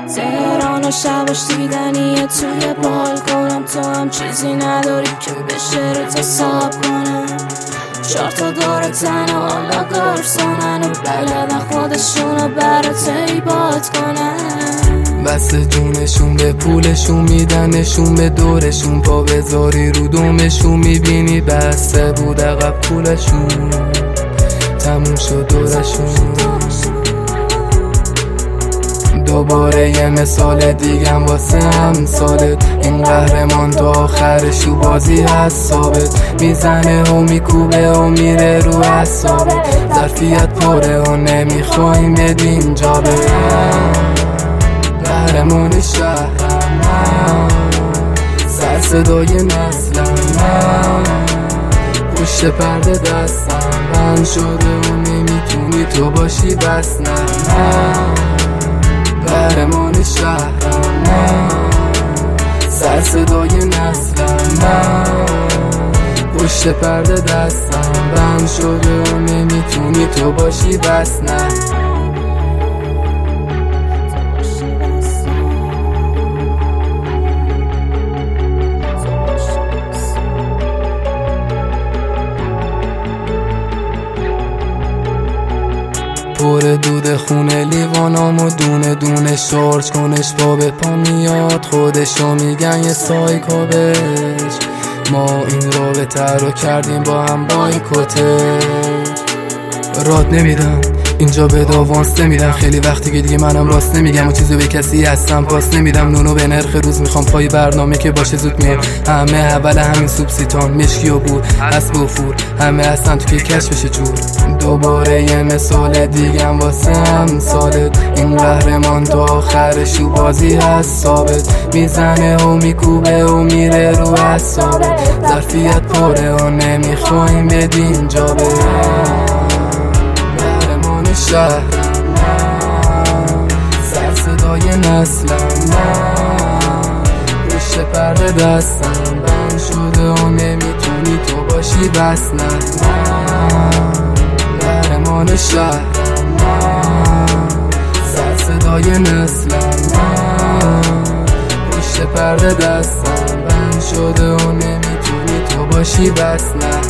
تهران و شباش دیدنیه توی بالکنم، تو هم چیزی نداری که بشه رو تصاب کنم. 4 تا دور تن و حالا گرسنن و بلدن خودشونو برات ایبات کنن. بس جونشون به پولشون میدن، نشون به دورشون، پا بذاری رو دومشون میبینی بسته بود عقب پولشون، تموم شد دورشون. دوباره یه مثال دیگم واسه امثالت، این قهرمان تا آخرشو بازی هست ثابت، میزنه و میکوبه و میره رو اعصابت. ظرفیت پره و نمیخوایم بدیم جابه، قهرمان شهرم، سر صدای نسلم، پشت پرده دستم بند شده و نمیتونی تو باشی بس نه. قهرمان شهرم، سر صدای نسلم، پشت پرده دستم بند شده و نمیتونی تو باشی بس نه. پر دود خونه لیوانامو دونه دونه شارژ کنش، پا به پا میاد خودشو میگن یه سایکو بش. ما این رابطه رو کردیم با هم بایکوته، راد نمیدم اینجا به داوانس نمیدم، خیلی وقتی که دیگه منم راست نمیگم و چیزو به کسی هستم پاس نمیدم. نونو به نرخ روز میخوام پای برنامه که باشه زود میاد، همه اول همین سوبسیتان مشکی و بود اسب و فور، همه هستن تو که کش بشه جور. دوباره یه مثال دیگم واسه امثالت، این قهرمان تا آخرشو بازی هست ثابت، میزنه و میکوبه و میره رو اعصابت. ظرفیت پره و نمیخوایم بدیم جابه، شهرم، سر صدای نسلم، پشت پرده دستم بند شده و نمیتونی تو باشی بس نه. قهرمان شهرم، سر صدای نسلم، پشت پرده دستم بند شده و نمیتونی تو باشی بس نه.